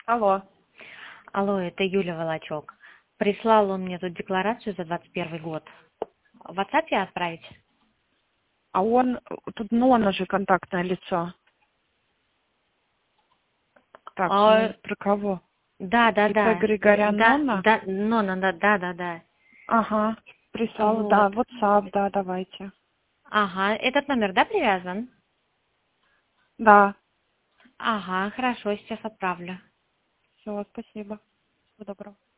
Алло. Алло, это Юля Волочок. Прислал он мне тут декларацию за 21 год. В WhatsApp я отправить? А он, тут Нона же контактное лицо. Так, про кого? Да. Григорян Нона? Да, Нона, да. Ага, прислала, Вот. да, WhatsApp, да, давайте. Ага, этот номер, да, привязан? Да, Ага, хорошо, сейчас отправлю. все, спасибо. Всего доброго.